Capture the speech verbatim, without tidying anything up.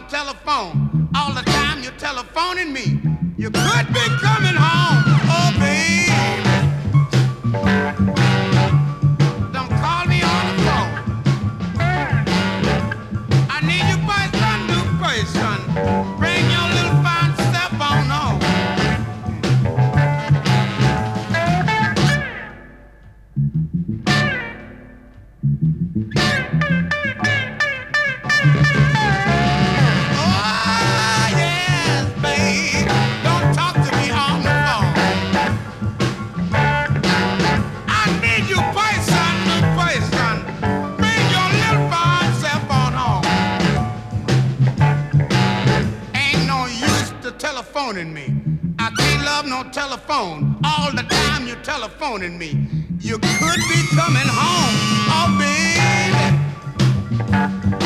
telephone. All the time you're telephoning me. You could be coming home, oh baby. Don't call me on the phone. I need you person, new person. Bring your little fine step on home. Telephoning me. I can't love no telephone. All the time you're telephoning me. You could be coming home, oh baby.